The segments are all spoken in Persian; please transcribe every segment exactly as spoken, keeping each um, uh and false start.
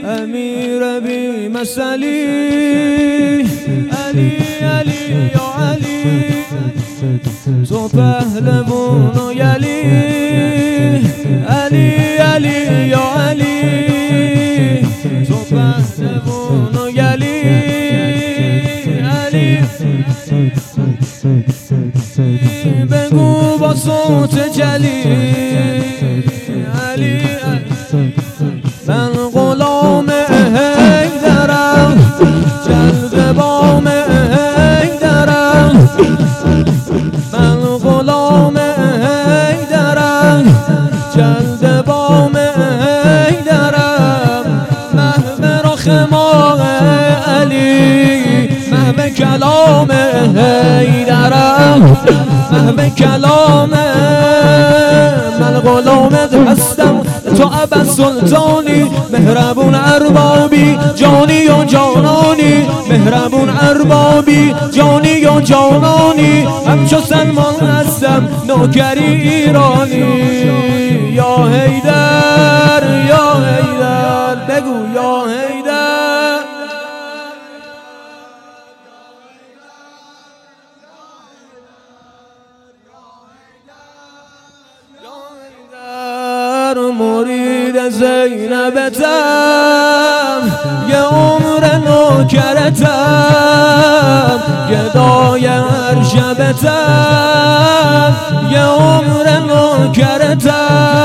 امیر بی مثلی علی علی یا علی تو پهلوان و یلی علی علی یا علی تو پهلوان و یلی علی بگو با صوت جلی علی من غلام حیدرم جلد بام حیدرم من غلام حیدرم جلد بام حیدرم محو رخ ماه علی محو کلام حیدرم محو کلام من غلامت هستم تو ابد سلطانی مهربون اربابی جانی و جانانی مهربون اربابی جانی و جانانی همچو سلمان هستم نوکری ایرانی یا حیدر یا حیدر بگو یا حیدر مرید زینبتم یه عمر نوکرتم گدای ارشبتم یه عمر نوکرتم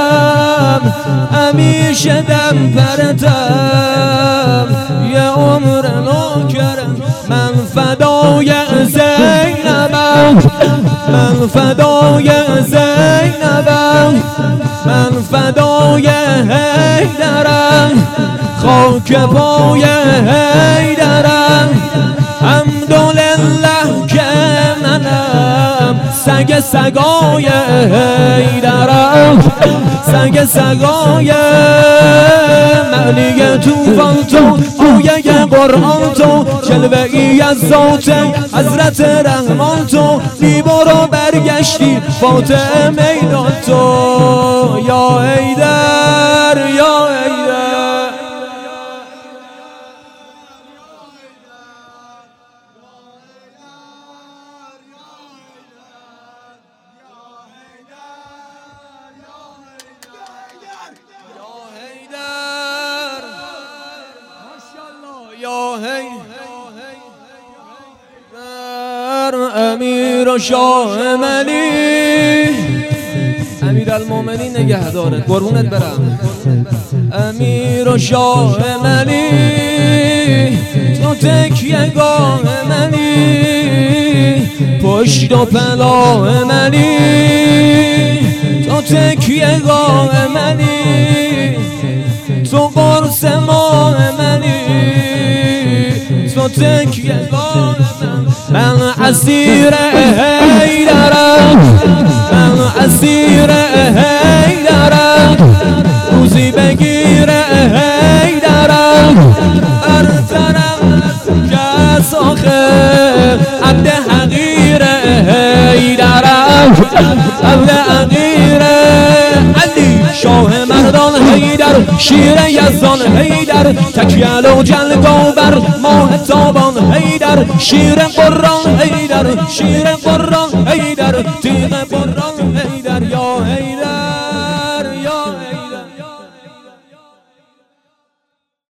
همیشه دم پرتم یه عمر نوکرم من فدای زینبم من فدای زینبم من فدای حیدرم خاک پای حیدرم حمدلله که منم سگ سگای حیدرم سگ سگای معنی توفان تو آیه قرآن تو جلوه ای از ذات حضرت رحمان تو بی برو برگشتی فاتح میدان تو یا حیدر یا حیدر یا حیدر امیر و شاه ملی امیر المومنین نگهدارت قربونت برم امیر و شاه ملی تو تکیه گاه منی پشت و پناه منی تو تکیه گاه منی تو قرص ماه منی تو تکیه گاه من من اسیر حیدرم من اسیر حیدرم روزی بگیر حیدرم برترم کس آخر عبد حقیر حیدرم عبد حقیر علی شاه مردان حیدر شیر یزدان حیدر تکیل و جلگو بر ماه تابان حیدر شیر قرآن حیدر شیر قرآن حیدر تیغ قرآن